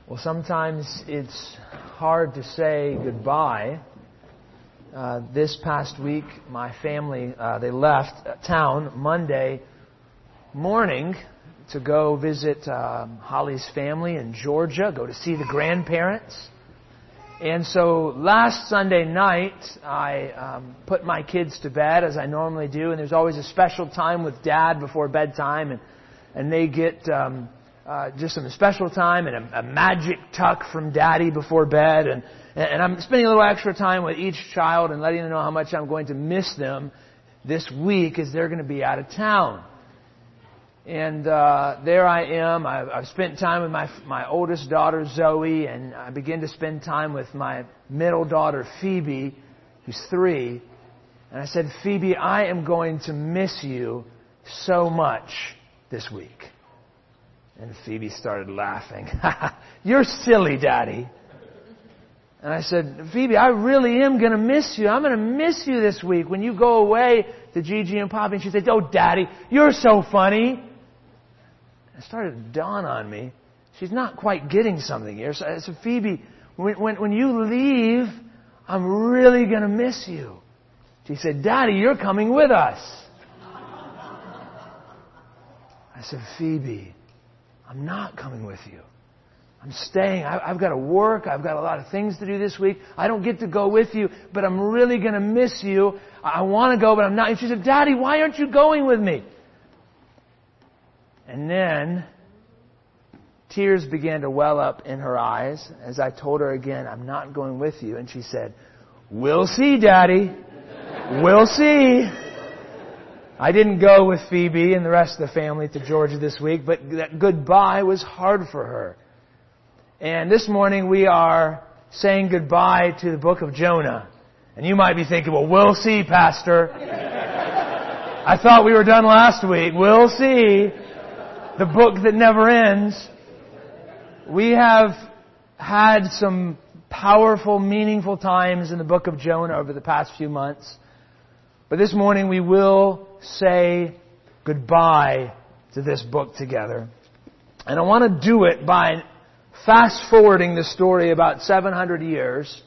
Well, sometimes it's hard to say goodbye. This past week, my family, they left town Monday morning to go visit Holly's family in Georgia, go to see the grandparents. And so last Sunday night, I put my kids to bed as I normally do, and there's always a special time with Dad before bedtime, and they get just some special time and a magic tuck from Daddy before bed, and I'm spending a little extra time with each child and letting them know how much I'm going to miss them this week as they're going to be out of town. And there I am. I've spent time with my oldest daughter, Zoe, and I begin to spend time with my middle daughter, Phoebe, who's 3. And I said, Phoebe, I am going to miss you so much this week. And Phoebe started laughing. You're silly, Daddy. And I said, Phoebe, I really am going to miss you. I'm going to miss you this week when you go away to Gigi and Poppy. And she said, oh, Daddy, you're so funny. It started to dawn on me. She's not quite getting something here. So I said, Phoebe, when you leave, I'm really going to miss you. She said, Daddy, you're coming with us. I said, Phoebe, I'm not coming with you. I'm staying. I've got to work. I've got a lot of things to do this week. I don't get to go with you, but I'm really going to miss you. I want to go, but I'm not. And she said, Daddy, why aren't you going with me? And then tears began to well up in her eyes as I told her again, I'm not going with you. And she said, we'll see, Daddy. We'll see. I didn't go with Phoebe and the rest of the family to Georgia this week, but that goodbye was hard for her. And this morning we are saying goodbye to the book of Jonah. And you might be thinking, well, we'll see, Pastor. I thought we were done last week. We'll see. The book that never ends. We have had some powerful, meaningful times in the book of Jonah over the past few months. But this morning we will say goodbye to this book together. And I want to do it by fast forwarding the story about 700 years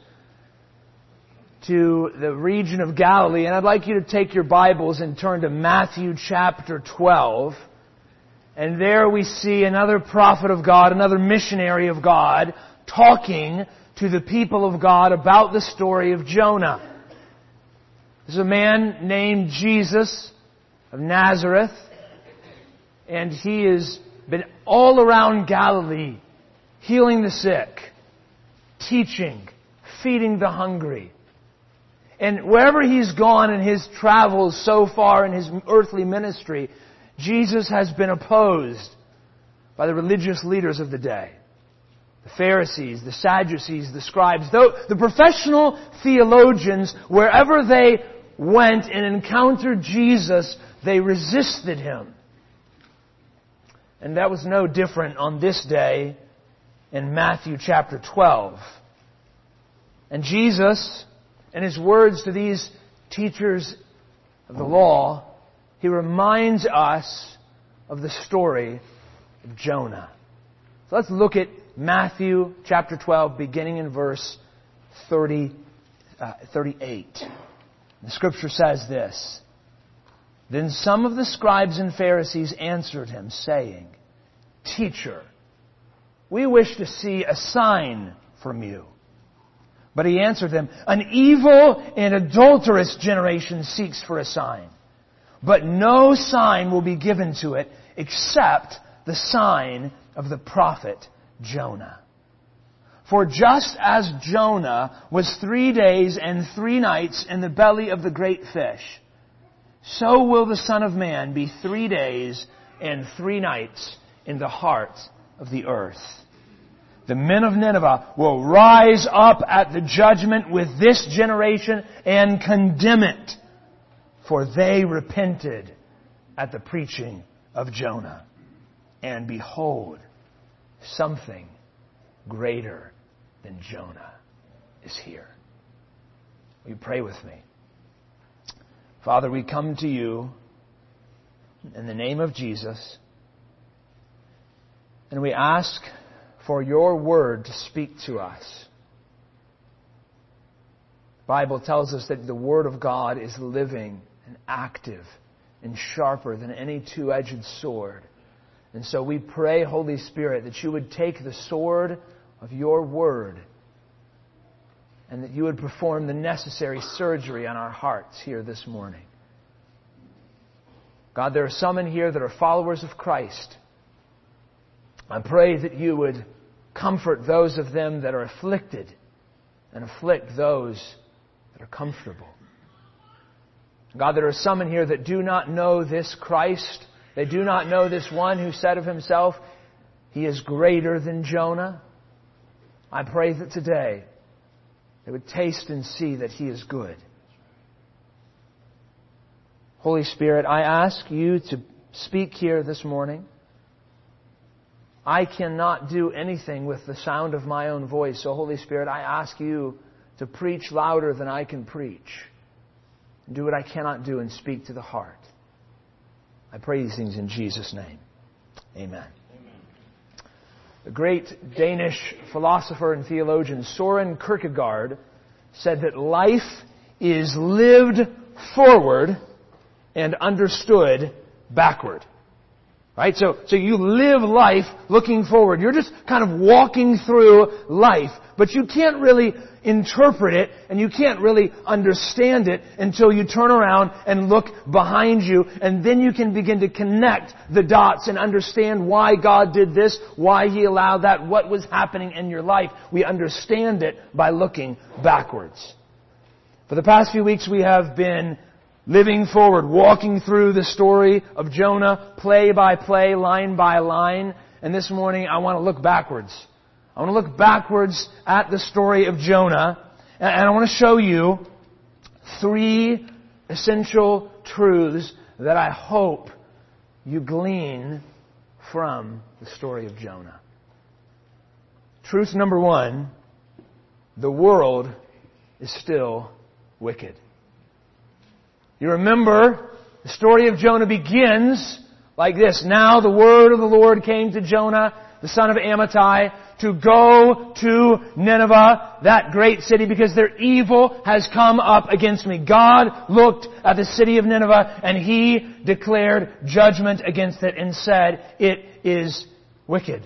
to the region of Galilee. And I'd like you to take your Bibles and turn to Matthew chapter 12. And there we see another prophet of God, another missionary of God, talking to the people of God about the story of Jonah. There's a man named Jesus of Nazareth, and he has been all around Galilee, healing the sick, teaching, feeding the hungry. And wherever he's gone in his travels so far in his earthly ministry, Jesus has been opposed by the religious leaders of the day. The Pharisees, the Sadducees, the scribes, the professional theologians, wherever they went and encountered Jesus, they resisted Him. And that was no different on this day in Matthew chapter 12. And Jesus, in His words to these teachers of the law, He reminds us of the story of Jonah. So let's look at Matthew chapter 12, beginning in verse 38. The Scripture says this, Then some of the scribes and Pharisees answered Him, saying, Teacher, we wish to see a sign from you. But He answered them, An evil and adulterous generation seeks for a sign. But no sign will be given to it except the sign of the prophet Jonah. For just as Jonah was 3 days and 3 nights in the belly of the great fish, so will the Son of Man be 3 days and 3 nights in the heart of the earth. The men of Nineveh will rise up at the judgment with this generation and condemn it, for they repented at the preaching of Jonah. And behold, something greater than Jonah is here. Will you pray with me? Father, we come to you in the name of Jesus, and we ask for your word to speak to us. The Bible tells us that the Word of God is living and active and sharper than any two-edged sword. And so we pray, Holy Spirit, that you would take the sword of your Word and that you would perform the necessary surgery on our hearts here this morning. God, there are some in here that are followers of Christ. I pray that you would comfort those of them that are afflicted and afflict those that are comfortable. God, there are some in here that do not know this Christ. They do not know this one who said of himself, He is greater than Jonah. I pray that today they would taste and see that He is good. Holy Spirit, I ask you to speak here this morning. I cannot do anything with the sound of my own voice. So, Holy Spirit, I ask you to preach louder than I can preach. Do what I cannot do and speak to the heart. I pray these things in Jesus' name. Amen. The great Danish philosopher and theologian Søren Kierkegaard said that life is lived forward and understood backward. Right? So you live life looking forward. You're just kind of walking through life, but you can't really interpret it and you can't really understand it until you turn around and look behind you, and then you can begin to connect the dots and understand why God did this, why He allowed that, what was happening in your life. We understand it by looking backwards. For the past few weeks we have been living forward, walking through the story of Jonah, play by play, line by line. And this morning I want to look backwards. I want to look backwards at the story of Jonah. And I want to show you 3 essential truths that I hope you glean from the story of Jonah. Truth number 1, the world is still wicked. You remember, the story of Jonah begins like this. Now the word of the Lord came to Jonah, the son of Amittai, to go to Nineveh, that great city, because their evil has come up against me. God looked at the city of Nineveh and He declared judgment against it and said, it is wicked.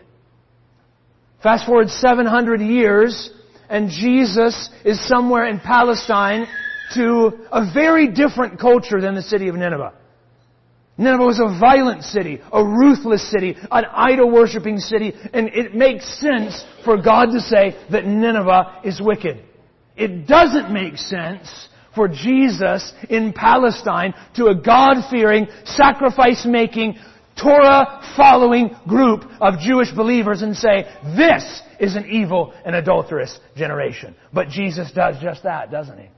Fast forward 700 years and Jesus is somewhere in Palestine, to a very different culture than the city of Nineveh. Nineveh was a violent city, a ruthless city, an idol-worshipping city, and it makes sense for God to say that Nineveh is wicked. It doesn't make sense for Jesus in Palestine to a God-fearing, sacrifice-making, Torah-following group of Jewish believers and say, this is an evil and adulterous generation. But Jesus does just that, doesn't He?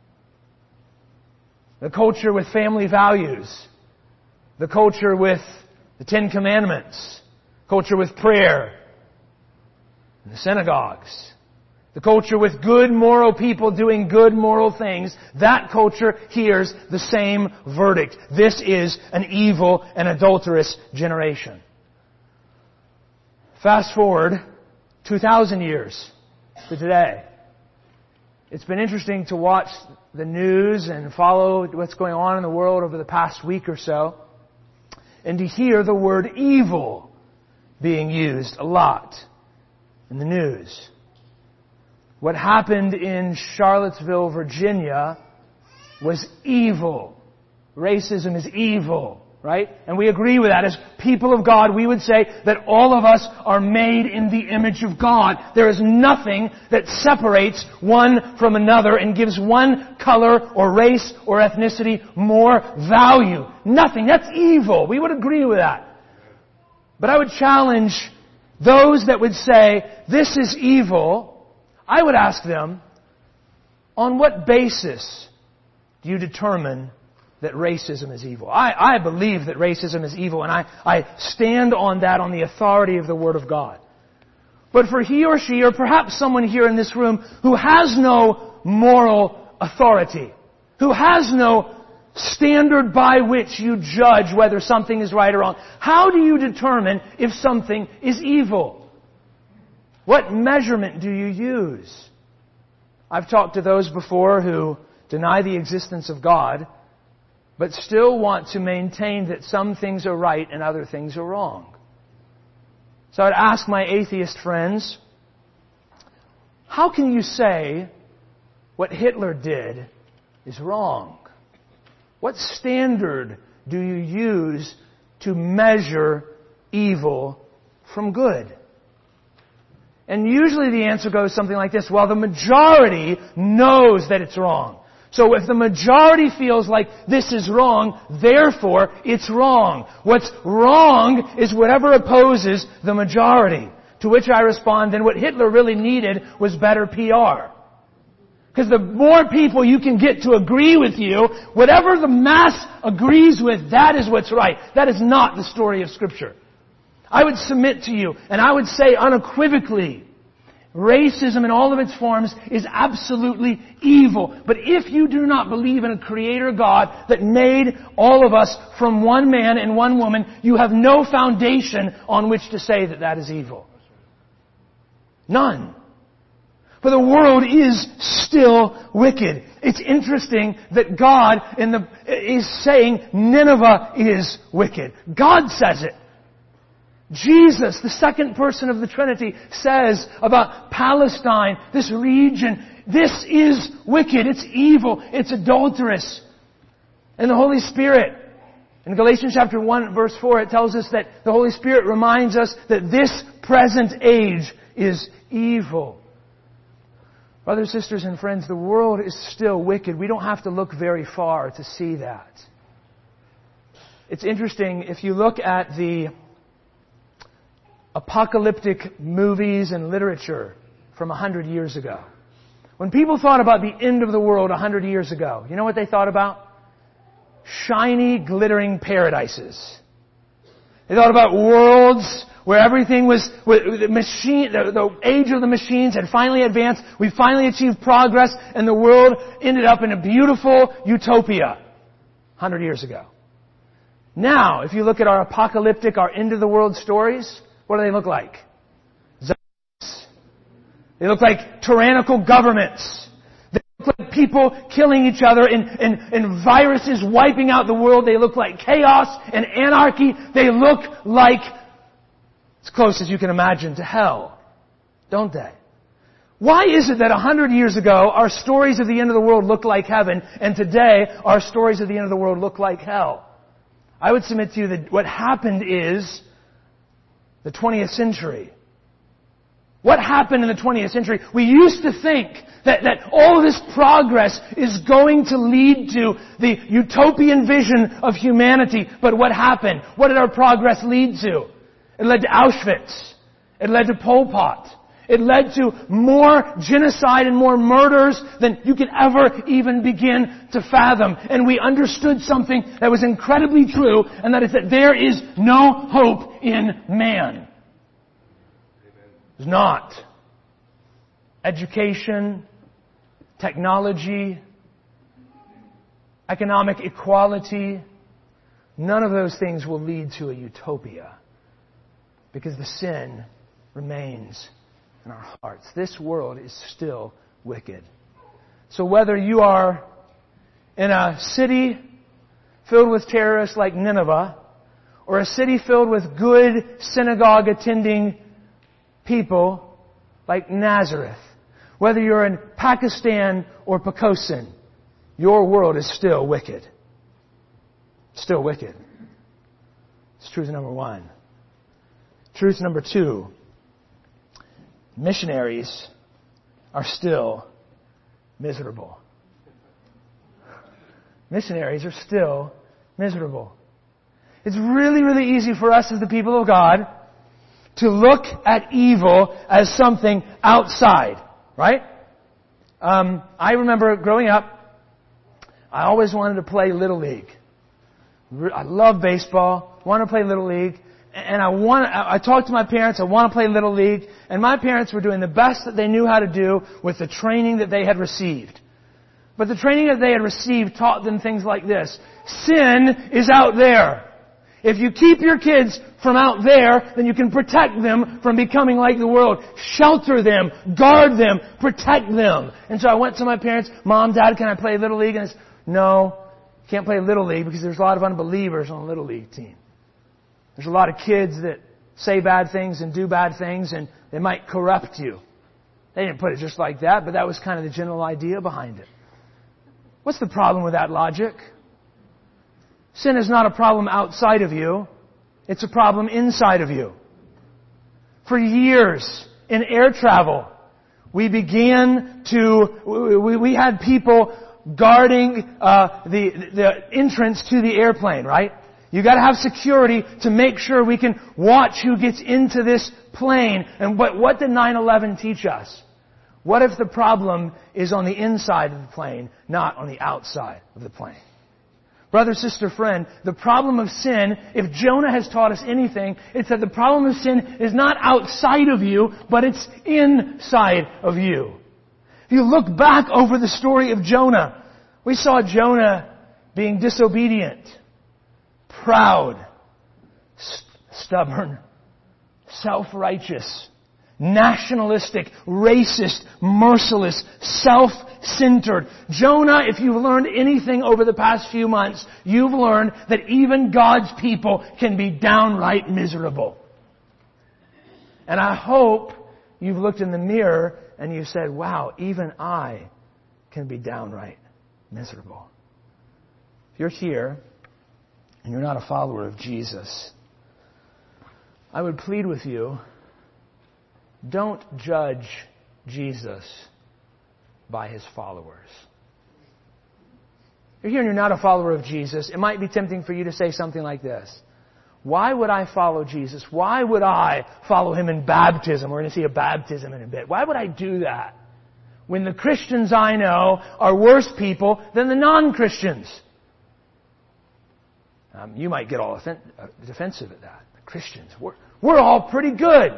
The culture with family values. The culture with the 10 Commandments. Culture with prayer. And the synagogues. The culture with good moral people doing good moral things. That culture hears the same verdict. This is an evil and adulterous generation. Fast forward 2,000 years to today. It's been interesting to watch the news and follow what's going on in the world over the past week or so, and to hear the word evil being used a lot in the news. What happened in Charlottesville, Virginia was evil. Racism is evil, right? And we agree with that. As people of God, we would say that all of us are made in the image of God. There is nothing that separates one from another and gives one color or race or ethnicity more value. Nothing. That's evil. We would agree with that. But I would challenge those that would say, this is evil. I would ask them, on what basis do you determine that racism is evil? I believe that racism is evil, and I stand on that on the authority of the Word of God. But for he or she, or perhaps someone here in this room who has no moral authority, who has no standard by which you judge whether something is right or wrong, how do you determine if something is evil? What measurement do you use? I've talked to those before who deny the existence of God, but still want to maintain that some things are right and other things are wrong. So I'd ask my atheist friends, how can you say what Hitler did is wrong? What standard do you use to measure evil from good? And usually the answer goes something like this. Well, the majority knows that it's wrong. So if the majority feels like this is wrong, therefore it's wrong. What's wrong is whatever opposes the majority. To which I respond, then what Hitler really needed was better PR. Because the more people you can get to agree with you, whatever the mass agrees with, that is what's right. That is not the story of Scripture. I would submit to you, and I would say unequivocally, racism in all of its forms is absolutely evil. But if you do not believe in a Creator God that made all of us from one man and one woman, you have no foundation on which to say that that is evil. None. For the world is still wicked. It's interesting that God is saying Nineveh is wicked. God says it. Jesus, the second person of the Trinity, says about Palestine, this region, this is wicked, it's evil, it's adulterous. And the Holy Spirit, in Galatians chapter 1, verse 4, it tells us that the Holy Spirit reminds us that this present age is evil. Brothers, sisters, and friends, the world is still wicked. We don't have to look very far to see that. It's interesting, if you look at the apocalyptic movies and literature from 100 years ago. When people thought about the end of the world 100 years ago, you know what they thought about? Shiny, glittering paradises. They thought about worlds where everything was, the age of the machines had finally advanced, we finally achieved progress, and the world ended up in a beautiful utopia 100 years ago. Now, if you look at our apocalyptic, our end of the world stories, what do they look like? Zombies. They look like tyrannical governments. They look like people killing each other and viruses wiping out the world. They look like chaos and anarchy. They look like, as close as you can imagine, to hell. Don't they? Why is it that 100 years ago our stories of the end of the world looked like heaven, and today our stories of the end of the world look like hell? I would submit to you that what happened is the 20th century. What happened in the 20th century? We used to think that all of this progress is going to lead to the utopian vision of humanity. But what happened? What did our progress lead to? It led to Auschwitz. It led to Pol Pot. It led to more genocide and more murders than you could ever even begin to fathom. And we understood something that was incredibly true, and that is that there is no hope in man. There's not. Education, technology, economic equality, none of those things will lead to a utopia, because the sin remains in our hearts. This world is still wicked. So whether you are in a city filled with terrorists like Nineveh, or a city filled with good synagogue-attending people like Nazareth, whether you're in Pakistan or Pocosin, your world is still wicked. Still wicked. It's truth number one. Truth number two. Missionaries are still miserable. Missionaries are still miserable. It's really, really easy for us as the people of God to look at evil as something outside, right? I remember growing up, I always wanted to play Little League. I love baseball, wanted to play Little League. And I talked to my parents, I want to play Little League. And my parents were doing the best that they knew how to do with the training that they had received. But the training that they had received taught them things like this. Sin is out there. If you keep your kids from out there, then you can protect them from becoming like the world. Shelter them, guard them, protect them. And so I went to my parents, Mom, Dad, can I play Little League? And I said, no, you can't play Little League because there's a lot of unbelievers on the Little League team. There's a lot of kids that say bad things and do bad things, and they might corrupt you. They didn't put it just like that, but that was kind of the general idea behind it. What's the problem with that logic? Sin is not a problem outside of you. It's a problem inside of you. For years in air travel, we had people guarding the entrance to the airplane, right? You got to have security to make sure we can watch who gets into this plane. And what did 9/11 teach us? What if the problem is on the inside of the plane, not on the outside of the plane? Brother, sister, friend, the problem of sin, if Jonah has taught us anything, it's that the problem of sin is not outside of you, but it's inside of you. If you look back over the story of Jonah, we saw Jonah being disobedient, proud, stubborn, self-righteous, nationalistic, racist, merciless, self-centered. Jonah, if you've learned anything over the past few months, you've learned that even God's people can be downright miserable. And I hope you've looked in the mirror and you said, wow, even I can be downright miserable. If you're here and you're not a follower of Jesus, I would plead with you, don't judge Jesus by His followers. If you're here and you're not a follower of Jesus, it might be tempting for you to say something like this. Why would I follow Jesus? Why would I follow Him in baptism? We're going to see a baptism in a bit. Why would I do that when the Christians I know are worse people than the non-Christians? You might get all defensive at that. The Christians, we're all pretty good.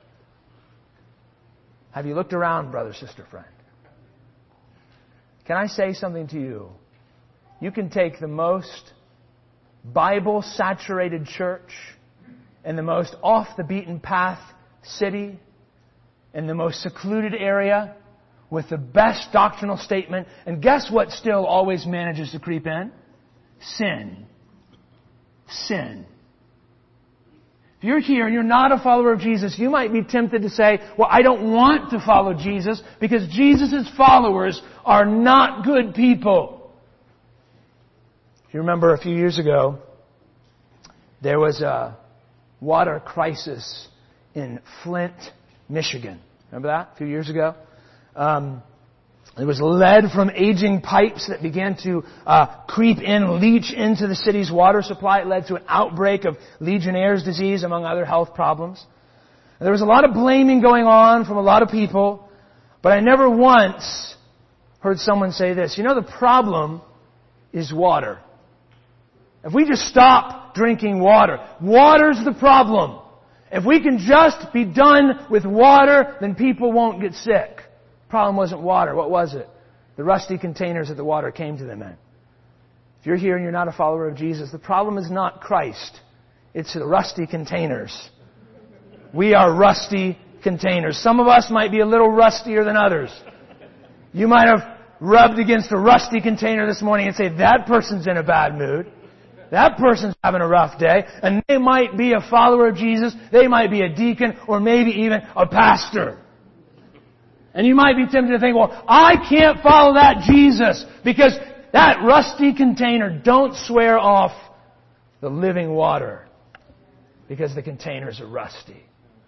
Have you looked around, brother, sister, friend? Can I say something to you? You can take the most Bible-saturated church and the most off-the-beaten-path city and the most secluded area with the best doctrinal statement, and guess what still always manages to creep in? Sin. Sin. If you're here and you're not a follower of Jesus, you might be tempted to say, well, I don't want to follow Jesus because Jesus' followers are not good people. If you remember a few years ago, there was a water crisis in Flint, Michigan. Remember that? A few years ago? There was lead from aging pipes that began to creep in, leach into the city's water supply. It led to an outbreak of Legionnaire's disease, among other health problems. And there was a lot of blaming going on from a lot of people, but I never once heard someone say this. You know, the problem is water. If we just stop drinking water, water's the problem. If we can just be done with water, then people won't get sick. The problem wasn't water. What was it? The rusty containers that the water came to them in. If you're here and you're not a follower of Jesus, the problem is not Christ. It's the rusty containers. We are rusty containers. Some of us might be a little rustier than others. You might have rubbed against a rusty container this morning and say, that person's in a bad mood. That person's having a rough day. And they might be a follower of Jesus. They might be a deacon or maybe even a pastor. And you might be tempted to think, well, I can't follow that Jesus because that rusty container, don't swear off the living water because the containers are rusty.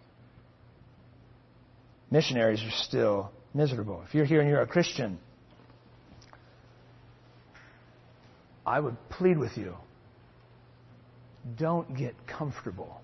Missionaries are still miserable. If you're here and you're a Christian, I would plead with you, don't get comfortable.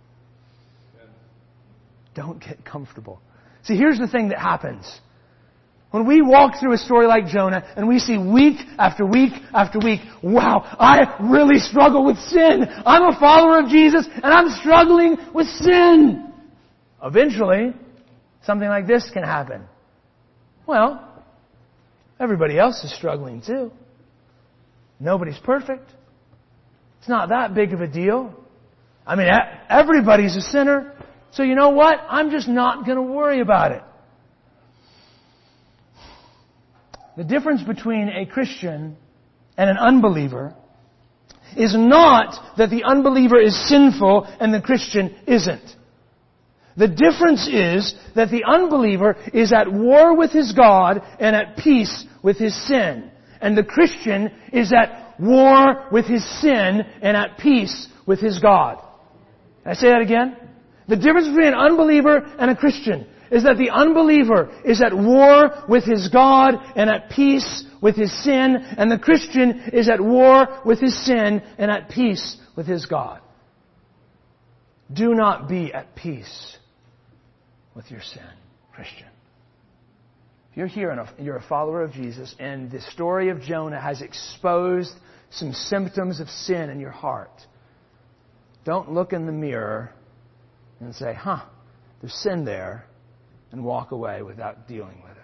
Don't get comfortable. See, here's the thing that happens. When we walk through a story like Jonah and we see week after week after week, wow, I really struggle with sin. I'm a follower of Jesus and I'm struggling with sin. Eventually, something like this can happen. Well, everybody else is struggling too. Nobody's perfect. It's not that big of a deal. I mean, everybody's a sinner. So you know what? I'm just not going to worry about it. The difference between a Christian and an unbeliever is not that the unbeliever is sinful and the Christian isn't. The difference is that the unbeliever is at war with his God and at peace with his sin. And the Christian is at war with his sin and at peace with his God. Can I say that again? The difference between an unbeliever and a Christian is that the unbeliever is at war with his God and at peace with his sin, and the Christian is at war with his sin and at peace with his God. Do not be at peace with your sin, Christian. If you're here and you're a follower of Jesus, and the story of Jonah has exposed some symptoms of sin in your heart, don't look in the mirror and say, there's sin there, and walk away without dealing with it.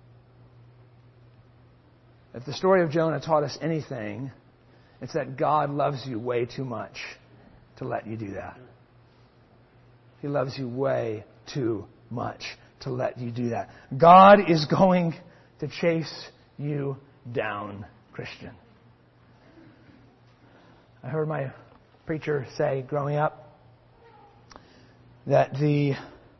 If the story of Jonah taught us anything, it's that God loves you way too much to let you do that. He loves you way too much to let you do that. God is going to chase you down, Christian. I heard my preacher say growing up that the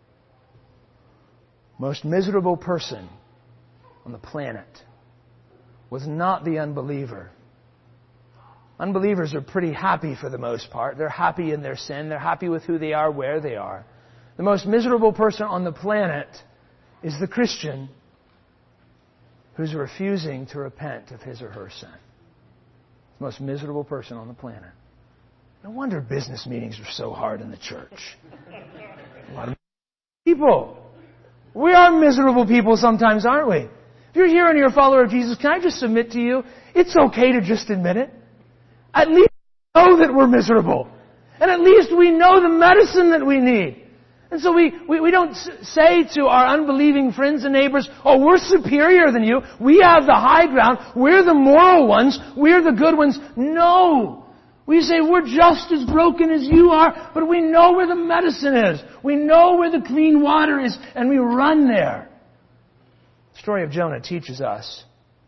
most miserable person on the planet was not the unbeliever. Unbelievers are pretty happy for the most part. They're happy in their sin. They're happy with who they are, where they are. The most miserable person on the planet is the Christian who's refusing to repent of his or her sin. The most miserable person on the planet. No wonder business meetings are so hard in the church. A lot of people. We are miserable people sometimes, aren't we? If you're here and you're a follower of Jesus, can I just submit to you, it's okay to just admit it. At least we know that we're miserable. And at least we know the medicine that we need. And so we don't say to our unbelieving friends and neighbors, oh, we're superior than you. We have the high ground. We're the moral ones. We're the good ones. No. We say we're just as broken as you are, but we know where the medicine is. We know where the clean water is, and we run there. The story of Jonah teaches us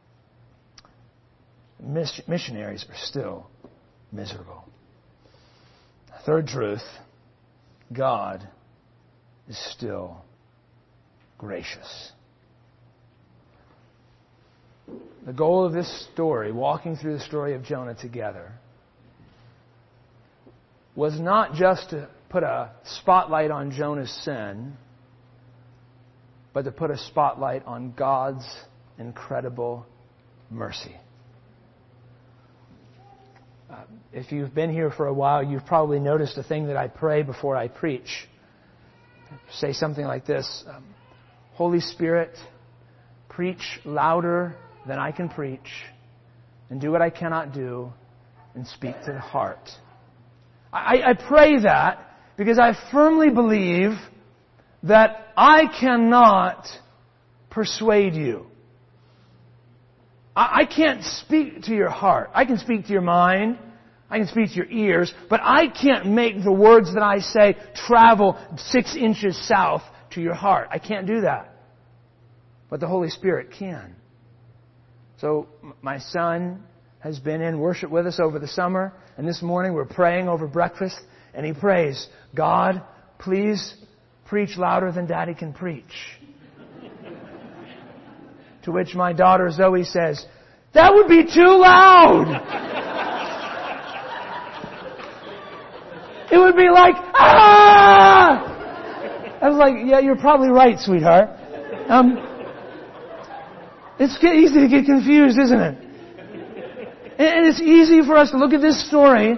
missionaries are still miserable. Third truth, God is still gracious. The goal of this story, walking through the story of Jonah together, was not just to put a spotlight on Jonah's sin, but to put a spotlight on God's incredible mercy. If you've been here for a while, you've probably noticed a thing that I pray before I preach. Say something like this: Holy Spirit, preach louder than I can preach, and do what I cannot do, and speak to the heart. I pray that because I firmly believe that I cannot persuade you. I can't speak to your heart. I can speak to your mind. I can speak to your ears. But I can't make the words that I say travel 6 inches south to your heart. I can't do that. But the Holy Spirit can. So my son has been in worship with us over the summer. And this morning we're praying over breakfast. And he prays, God, please preach louder than Daddy can preach. To which my daughter Zoe says, that would be too loud. It would be like, ah! I was like, yeah, you're probably right, sweetheart. It's easy to get confused, isn't it? And it's easy for us to look at this story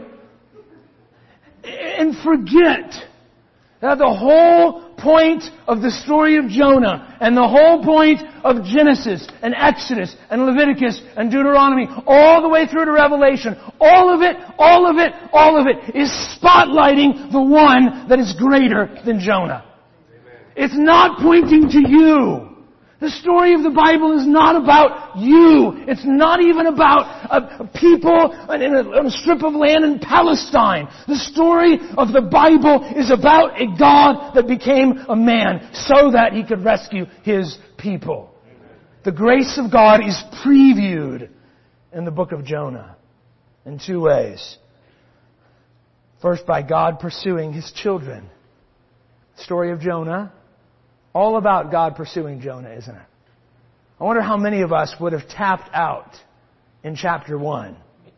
and forget that the whole point of the story of Jonah and the whole point of Genesis and Exodus and Leviticus and Deuteronomy all the way through to Revelation, all of it is spotlighting the one that is greater than Jonah. It's not pointing to you. The story of the Bible is not about you. It's not even about a people on a strip of land in Palestine. The story of the Bible is about a God that became a man so that He could rescue His people. The grace of God is previewed in the book of Jonah in two ways. First, by God pursuing His children. The story of Jonah, all about God pursuing Jonah, isn't it? I wonder how many of us would have tapped out in chapter 1.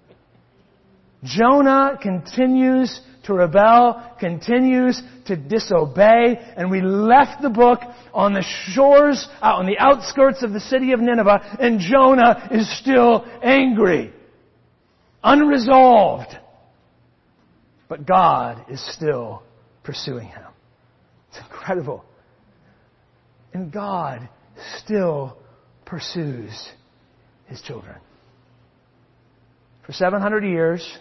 Jonah continues to rebel, continues to disobey, and we left the book on the shores, out on the outskirts of the city of Nineveh, and Jonah is still angry, unresolved. But God is still pursuing him. It's incredible. And God still pursues His children. For 700 years,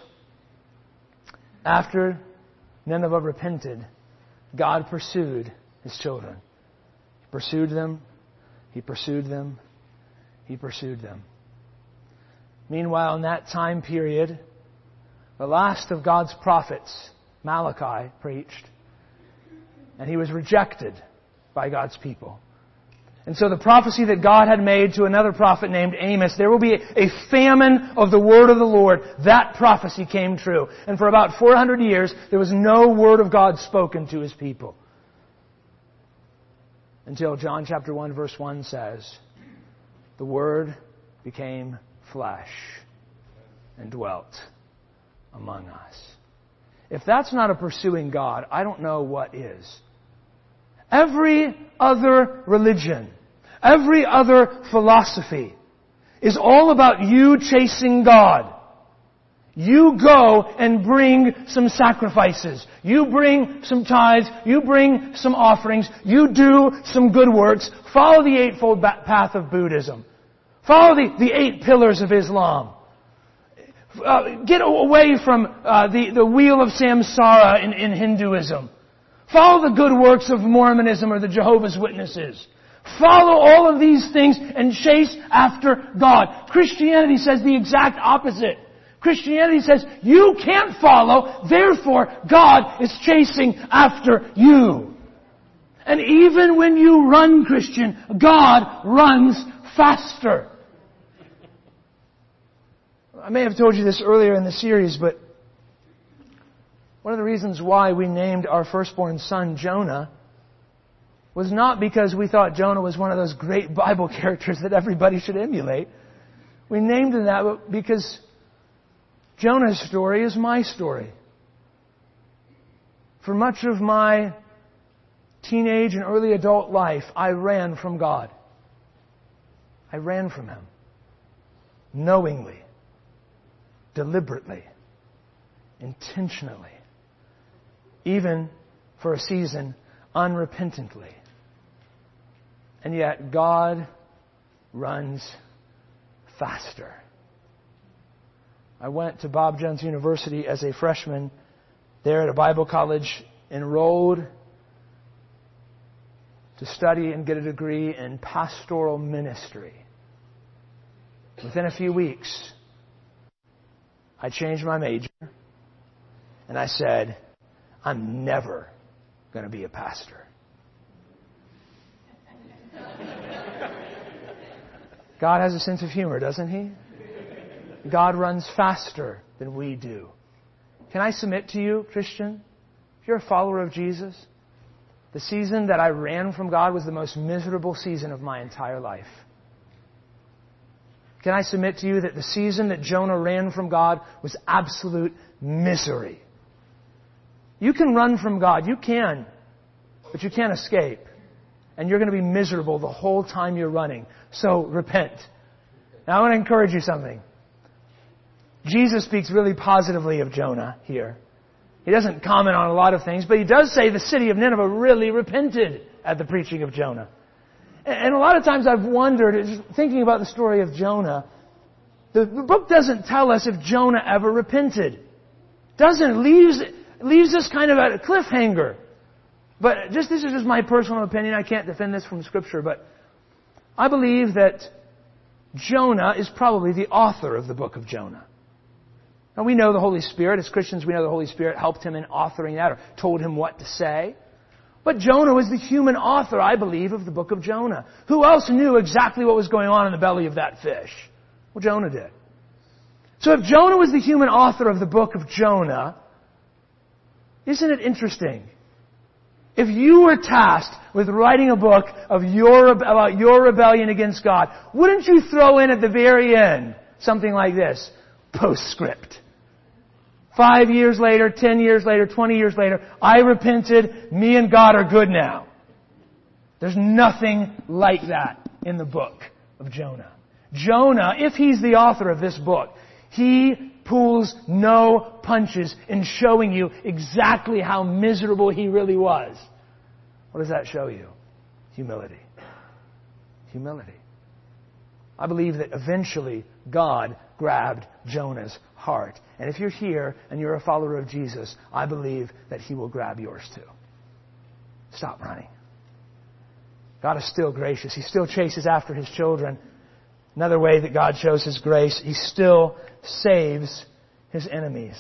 after Nineveh repented, God pursued His children. He pursued them. He pursued them. He pursued them. Meanwhile, in that time period, the last of God's prophets, Malachi, preached, and he was rejected by God's people. And so the prophecy that God had made to another prophet named Amos, there will be a famine of the word of the Lord. That prophecy came true. And for about 400 years, there was no word of God spoken to His people. Until John chapter 1 verse 1 says, the Word became flesh and dwelt among us. If that's not a pursuing God, I don't know what is. Every other religion, every other philosophy is all about you chasing God. You go and bring some sacrifices. You bring some tithes. You bring some offerings. You do some good works. Follow the eightfold path of Buddhism. Follow the 8 pillars of Islam. Get away from the wheel of samsara in Hinduism. Follow the good works of Mormonism or the Jehovah's Witnesses. Follow all of these things and chase after God. Christianity says the exact opposite. Christianity says you can't follow, therefore God is chasing after you. And even when you run, Christian, God runs faster. I may have told you this earlier in the series, but one of the reasons why we named our firstborn son Jonah was not because we thought Jonah was one of those great Bible characters that everybody should emulate. We named him that because Jonah's story is my story. For much of my teenage and early adult life, I ran from God. I ran from Him. Knowingly. Deliberately. Intentionally. Even for a season, unrepentantly. And yet God runs faster. I went to Bob Jones University as a freshman there at a Bible college, enrolled to study and get a degree in pastoral ministry. Within a few weeks, I changed my major and I said, I'm never going to be a pastor. God has a sense of humor, doesn't He? God runs faster than we do. Can I submit to you, Christian? If you're a follower of Jesus, the season that I ran from God was the most miserable season of my entire life. Can I submit to you that the season that Jonah ran from God was absolute misery? You can run from God. You can. But you can't escape. And you're going to be miserable the whole time you're running. So repent. Now I want to encourage you something. Jesus speaks really positively of Jonah here. He doesn't comment on a lot of things, but He does say the city of Nineveh really repented at the preaching of Jonah. And a lot of times I've wondered, just thinking about the story of Jonah, the book doesn't tell us if Jonah ever repented. Doesn't. Leaves us kind of at a cliffhanger. But this is just my personal opinion. I can't defend this from Scripture, but I believe that Jonah is probably the author of the book of Jonah. Now we know the Holy Spirit. As Christians, we know the Holy Spirit helped him in authoring that or told him what to say. But Jonah was the human author, I believe, of the book of Jonah. Who else knew exactly what was going on in the belly of that fish? Well, Jonah did. So if Jonah was the human author of the book of Jonah, isn't it interesting? If you were tasked with writing a book about your rebellion against God, wouldn't you throw in at the very end something like this? Postscript. 5 years later, 10 years later, 20 years later, I repented, me and God are good now. There's nothing like that in the book of Jonah. Jonah, if he's the author of this book, he pulls no punches in showing you exactly how miserable he really was. What does that show you? Humility. Humility. I believe that eventually God grabbed Jonah's heart. And if you're here and you're a follower of Jesus, I believe that He will grab yours too. Stop running. God is still gracious. He still chases after His children. Another way that God shows His grace, He still saves His enemies.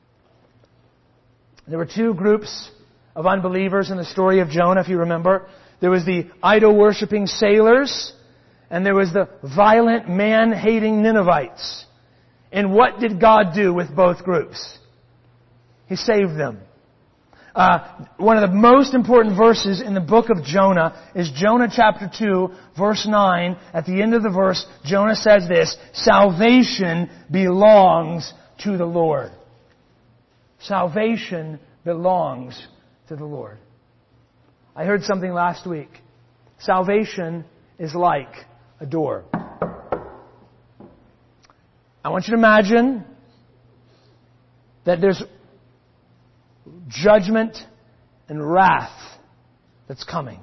There were two groups of unbelievers in the story of Jonah, if you remember. There was the idol-worshipping sailors, and there was the violent, man-hating Ninevites. And what did God do with both groups? He saved them. One of the most important verses in the book of Jonah is Jonah chapter 2, verse 9. At the end of the verse, Jonah says this, "Salvation belongs to the Lord." Salvation belongs to the Lord. I heard something last week. Salvation is like a door. I want you to imagine that there's judgment and wrath that's coming.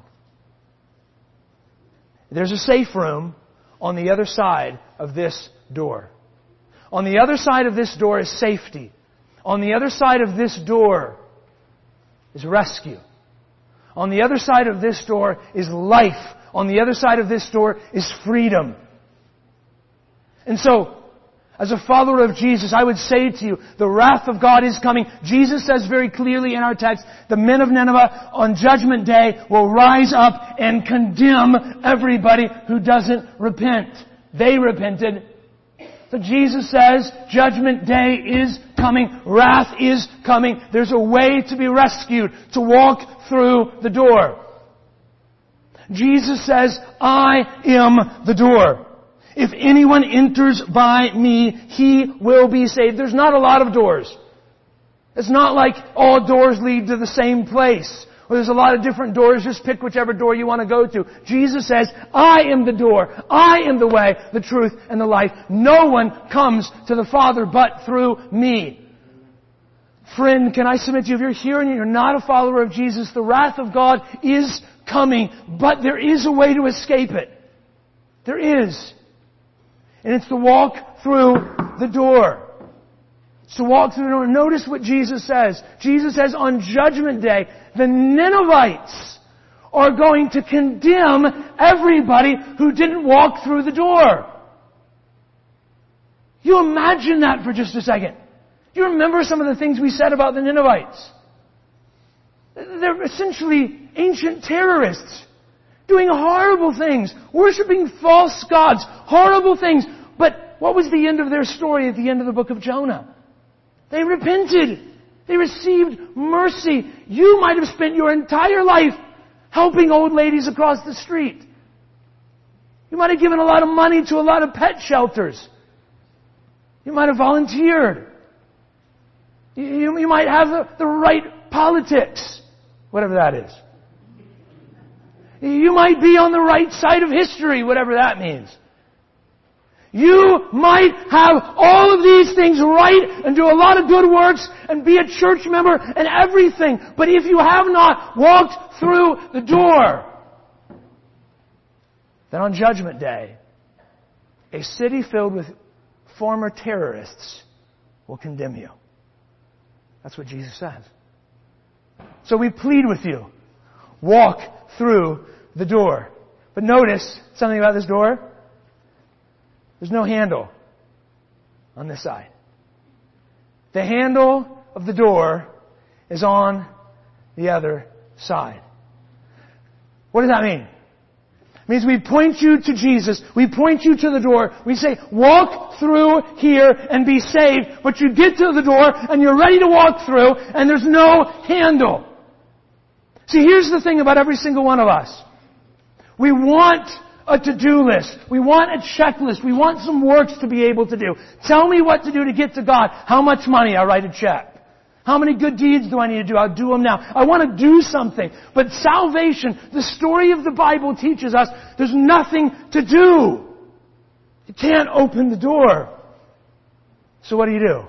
There's a safe room on the other side of this door. On the other side of this door is safety. On the other side of this door is rescue. On the other side of this door is life. On the other side of this door is freedom. And so, as a follower of Jesus, I would say to you, the wrath of God is coming. Jesus says very clearly in our text, the men of Nineveh on Judgment Day will rise up and condemn everybody who doesn't repent. They repented. So Jesus says, Judgment Day is coming. Wrath is coming. There's a way to be rescued, to walk through the door. Jesus says, I am the door. If anyone enters by me, he will be saved. There's not a lot of doors. It's not like all doors lead to the same place. Or there's a lot of different doors. Just pick whichever door you want to go to. Jesus says, I am the door. I am the way, the truth, and the life. No one comes to the Father but through me. Friend, can I submit to you, if you're here and you're not a follower of Jesus, the wrath of God is coming, but there is a way to escape it. There is. And it's to walk through the door. It's to walk through the door. Notice what Jesus says. Jesus says on Judgment Day, the Ninevites are going to condemn everybody who didn't walk through the door. You imagine that for just a second. Do you remember some of the things we said about the Ninevites? They're essentially ancient terrorists, doing horrible things, worshiping false gods, horrible things. But what was the end of their story at the end of the book of Jonah? They repented. They received mercy. You might have spent your entire life helping old ladies across the street. You might have given a lot of money to a lot of pet shelters. You might have volunteered. You might have the right politics, whatever that is. You might be on the right side of history, whatever that means. You might have all of these things right and do a lot of good works and be a church member and everything. But if you have not walked through the door, then on Judgment Day, a city filled with former terrorists will condemn you. That's what Jesus says. So we plead with you. Walk through the door. But notice something about this door. There's no handle on this side. The handle of the door is on the other side. What does that mean? It means we point you to Jesus. We point you to the door. We say, walk through here and be saved. But you get to the door and you're ready to walk through and there's no handle. See, here's the thing about every single one of us. We want a to-do list. We want a checklist. We want some works to be able to do. Tell me what to do to get to God. How much money? I write a check. How many good deeds do I need to do? I'll do them now. I want to do something. But salvation, the story of the Bible teaches us there's nothing to do. You can't open the door. So what do?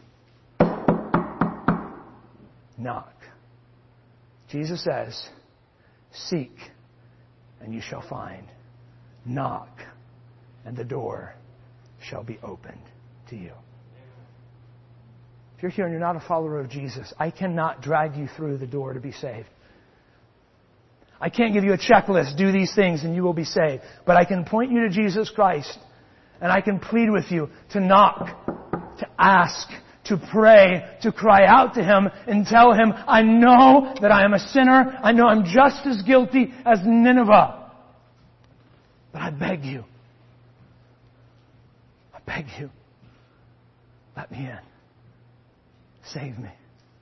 Knock. Jesus says, seek and you shall find. Knock and the door shall be opened to you. If you're here and you're not a follower of Jesus, I cannot drag you through the door to be saved. I can't give you a checklist, do these things and you will be saved. But I can point you to Jesus Christ and I can plead with you to knock, to ask, to pray, to cry out to Him and tell Him, I know that I am a sinner. I know I'm just as guilty as Nineveh. But I beg you, let me in. Save me.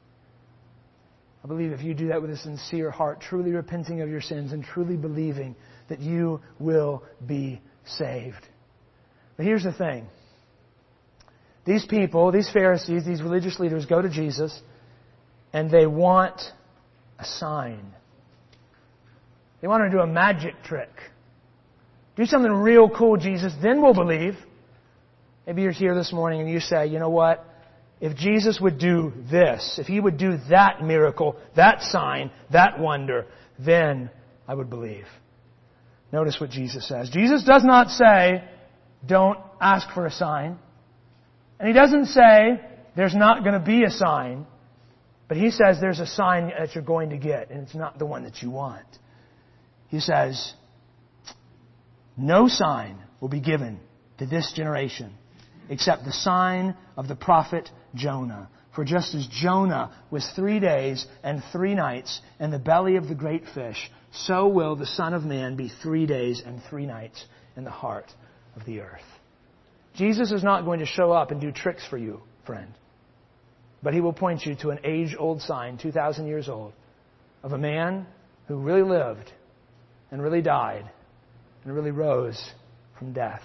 I believe if you do that with a sincere heart, truly repenting of your sins and truly believing that you will be saved. But here's the thing. These people, these Pharisees, these religious leaders go to Jesus and they want a sign. They want to do a magic trick. Do something real cool, Jesus, then we'll believe. Maybe you're here this morning and you say, you know what? If Jesus would do this, if He would do that miracle, that sign, that wonder, then I would believe. Notice what Jesus says. Jesus does not say, don't ask for a sign. And He doesn't say, there's not going to be a sign. But He says there's a sign that you're going to get, and it's not the one that you want. He says, no sign will be given to this generation except the sign of the prophet Jonah. For just as Jonah was 3 days and 3 nights in the belly of the great fish, so will the Son of Man be 3 days and 3 nights in the heart of the earth. Jesus is not going to show up and do tricks for you, friend. But He will point you to an age-old sign, 2,000 years old, of a man who really lived and really died and really rose from death.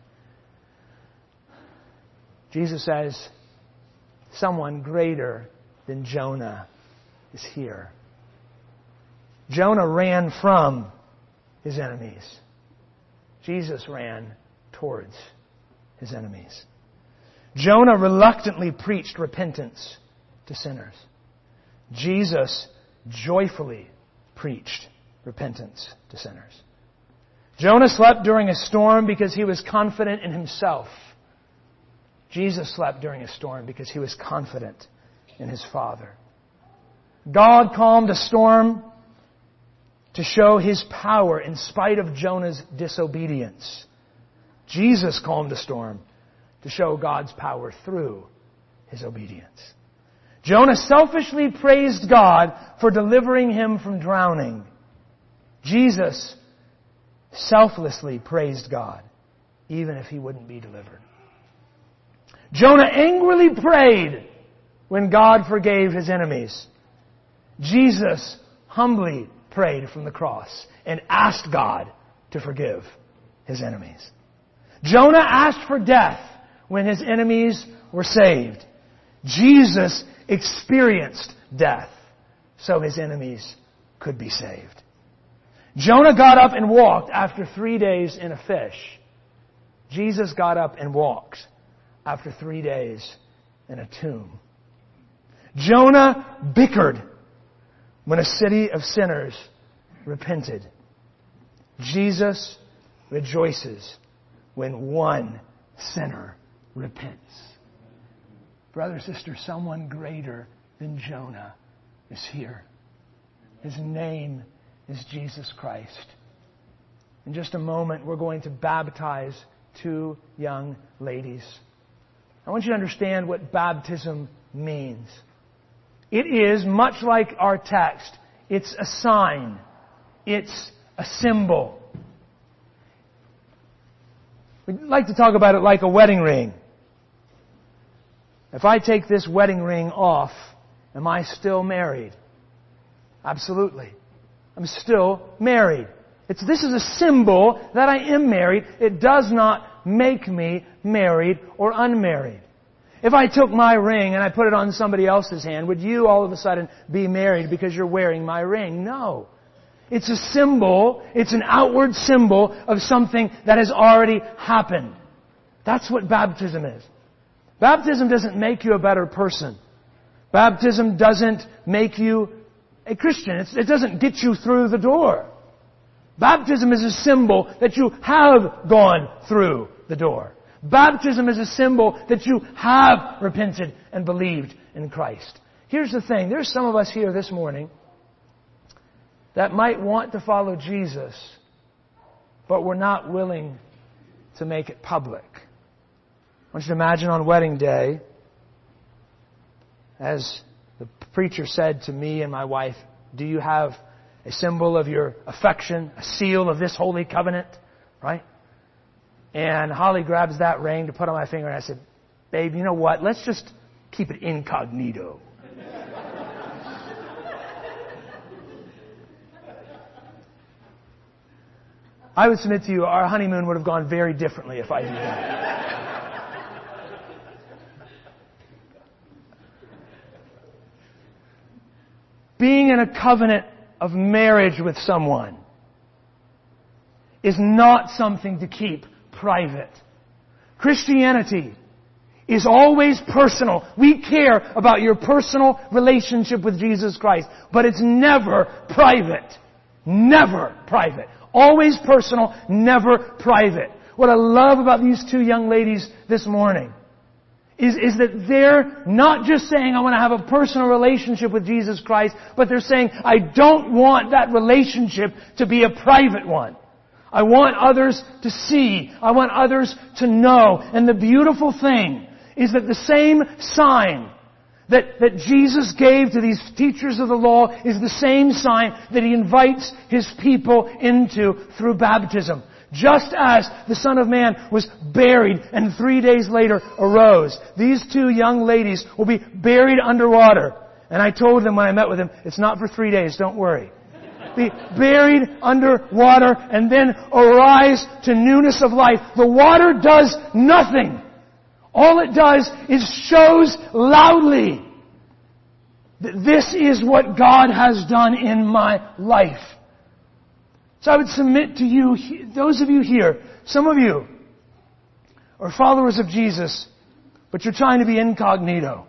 Jesus says, someone greater than Jonah is here. Jonah ran from his enemies. Jesus ran towards His enemies. Jonah reluctantly preached repentance to sinners. Jesus joyfully preached repentance to sinners. Jonah slept during a storm because he was confident in himself. Jesus slept during a storm because He was confident in His Father. God calmed a storm to show His power in spite of Jonah's disobedience. Jesus calmed a storm to show God's power through His obedience. Jonah selfishly praised God for delivering him from drowning. Jesus selflessly praised God, even if he wouldn't be delivered. Jonah angrily prayed when God forgave his enemies. Jesus humbly prayed from the cross and asked God to forgive His enemies. Jonah asked for death when his enemies were saved. Jesus experienced death so His enemies could be saved. Jonah got up and walked after 3 days in a fish. Jesus got up and walked after 3 days in a tomb. Jonah bickered when a city of sinners repented. Jesus rejoices when one sinner repents. Brother, sister, someone greater than Jonah is here. His name is Jesus Christ. In just a moment, we're going to baptize 2 young ladies. I want you to understand what baptism means. It is, much like our text, it's a sign. It's a symbol. We like to talk about it like a wedding ring. If I take this wedding ring off, am I still married? Absolutely. I'm still married. This is a symbol that I am married. It does not make me married or unmarried. If I took my ring and I put it on somebody else's hand, would you all of a sudden be married because you're wearing my ring? No. It's a symbol. It's an outward symbol of something that has already happened. That's what baptism is. Baptism doesn't make you a better person. Baptism doesn't make you a Christian. It doesn't get you through the door. Baptism is a symbol that you have gone through the door. Baptism is a symbol that you have repented and believed in Christ. Here's the thing. There's some of us here this morning that might want to follow Jesus, but we're not willing to make it public. I want you to imagine on wedding day, as the preacher said to me and my wife, do you have a symbol of your affection, a seal of this holy covenant? Right? And Holly grabs that ring to put on my finger, and I said, babe, you know what? Let's just keep it incognito. I would submit to you, our honeymoon would have gone very differently if I did that. Being in a covenant of marriage with someone is not something to keep private. Christianity is always personal. We care about your personal relationship with Jesus Christ, but it's never private. Never private. Always personal, never private. What I love about these 2 young ladies this morning is that they're not just saying, I want to have a personal relationship with Jesus Christ, but they're saying, I don't want that relationship to be a private one. I want others to see. I want others to know. And the beautiful thing is that the same sign that Jesus gave to these teachers of the law is the same sign that He invites His people into through baptism. Just as the Son of Man was buried and 3 days later arose, these 2 young ladies will be buried underwater. And I told them when I met with them, it's not for 3 days, don't worry. Be buried under water and then arise to newness of life. The water does nothing. All it does is shows loudly that this is what God has done in my life. So I would submit to you, those of you here, some of you are followers of Jesus, but you're trying to be incognito.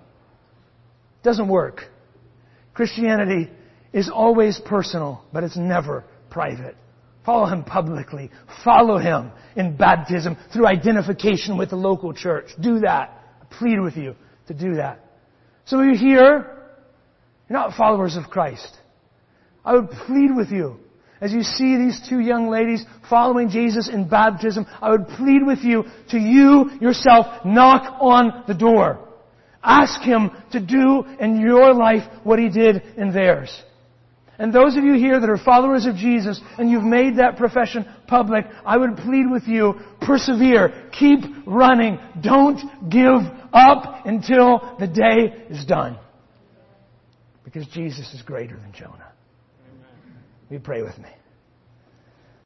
It doesn't work. Christianity is always personal, but it's never private. Follow Him publicly. Follow Him in baptism through identification with the local church. Do that. I plead with you to do that. Some of you here, you're not followers of Christ. I would plead with you, as you see these 2 young ladies following Jesus in baptism, I would plead with you to you yourself knock on the door. Ask Him to do in your life what He did in theirs. And those of you here that are followers of Jesus and you've made that profession public, I would plead with you, persevere, keep running, don't give up until the day is done. Because Jesus is greater than Jonah. Will you pray with me?